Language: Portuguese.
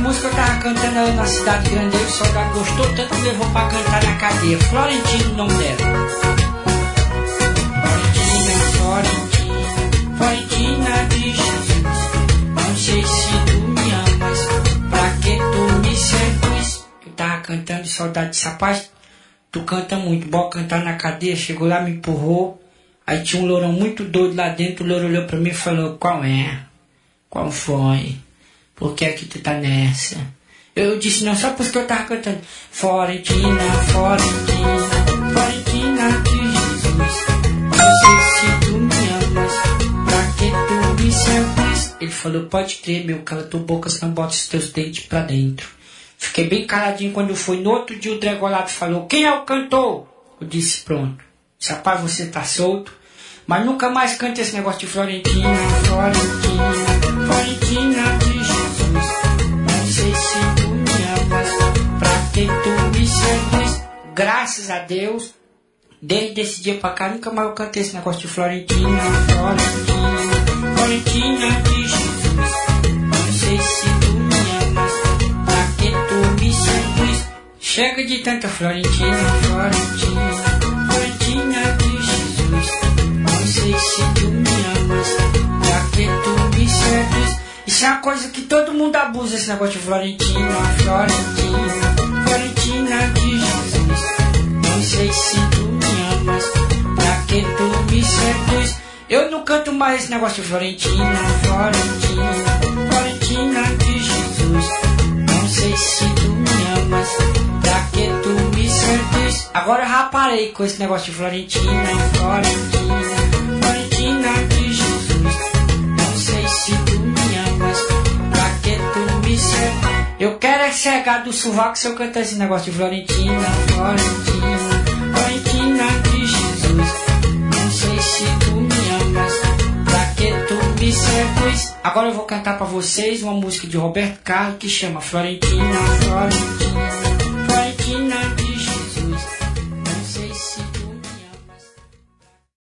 música eu tava cantando aí na cidade grande, aí o soldado gostou tanto que levou pra cantar na cadeia. Florentino o nome dela. Florentina de Jesus, não sei se tu me amas, pra que tu me seduz? Eu tava cantando e o soldado disse, rapaz, tu canta muito, bora cantar na cadeia. Chegou lá, me empurrou, aí tinha um lourão muito doido lá dentro. O louro olhou pra mim e falou, qual é? Qual foi? Por que é que tu tá nessa? Eu disse, não, só porque eu tava cantando Florentina, Florentina, Florentina de Jesus, não sei se tu me amas, pra que tu me seduz? Ele falou, pode crer, meu, cala tua boca, senão bota os teus dentes pra dentro. Fiquei bem caladinho. Quando eu fui no outro dia, o Dregolado falou, quem é o cantor? Eu disse, pronto, disse, rapaz, você tá solto, mas nunca mais cante esse negócio de Florentina, Florentina, Florentina de Jesus, não sei se tu me amas, pra que tu me seduz? Graças a Deus, desde esse dia pra cá, nunca mais eu cantei esse negócio de Florentina, Florentina, Florentina de Jesus, não sei se tu me amas, pra que tu me seduz? Chega de tanta Florentina, Florentina, Florentina de Jesus, não sei se tu me amas, pra que tu me seduz? Isso é uma coisa que todo mundo abusa, esse negócio de Florentina, Florentina, Florentina de Jesus, não sei se tu me amas, pra que tu me seduz? Eu não canto mais esse negócio de Florentina, Florentina, Florentina de Jesus, não sei se tu me amas, pra que tu me seduz? Agora eu já parei com esse negócio de Florentina, Florentina, Florentina de Jesus, não sei se tu me amas, pra que tu me seduz? Eu quero é cegar do sovaco se eu cantar esse negócio de Florentina, Florentina, Florentina de Jesus, não sei se tu me amas, pra que tu me seduz? Agora eu vou cantar pra vocês uma música de Roberto Carlos que chama Florentina, Florentina, Florentina